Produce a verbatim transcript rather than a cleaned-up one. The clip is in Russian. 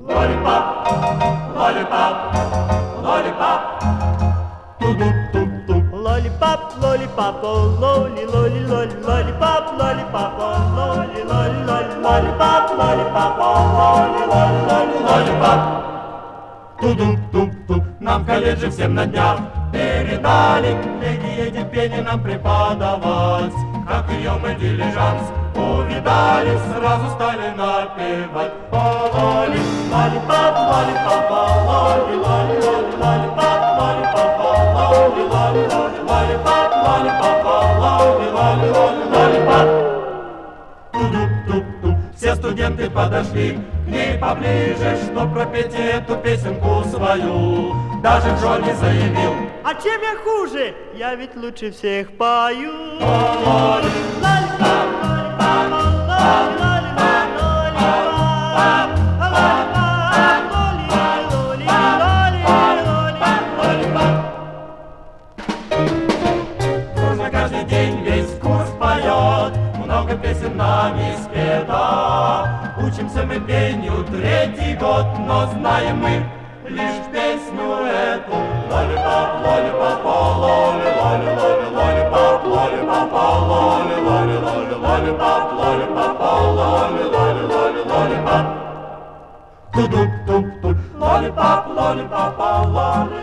Lollipop, lollipop, lollipop. Lollipop, lollipop, oh lolly, lolly, lolly, lollipop, lollipop, oh lolly, lolly, lolly, lollipop, lollipop, oh lolly, lolly, lolly, lollipop. Ту-ду-ту-ту. Нам в колледже всем на днях передали, леди эти пени нам преподавать. Как ее мы дилижанс увидали, сразу стали напевать. Лолли, Lollipop, lollipop, oh lolly, lolly, lolly, lollipop, lollipop, oh lolly, lolly, lolly, lollipop, lollipop, oh lolly, lolly, lolly, lollipop. Ту-ду-ту-ту. Все студенты подошли к ней поближе, чтоб пропеть эту песенку свою. Даже Джонни заявил: а чем я хуже? Я ведь лучше всех пою. Лолли, Lollipop, lollipop, oh lolly, lolly, lolly, lollipop, lolly, lolly, lolly, lollipop. Нужно каждый день весь курс поет, много песен нами спета. Учимся мы пению третий год, но знаем мы лишь песню эту. Lollipop, lollipop, oh lolly, lolly, lolly, lollipop, lollipop, oh lolly, lolly, lolly, lollipop, lollipop, oh lolly, lolly, lolly, lollipop. Ту-ду-ту-ту. Lollipop, lollipop, oh lolly.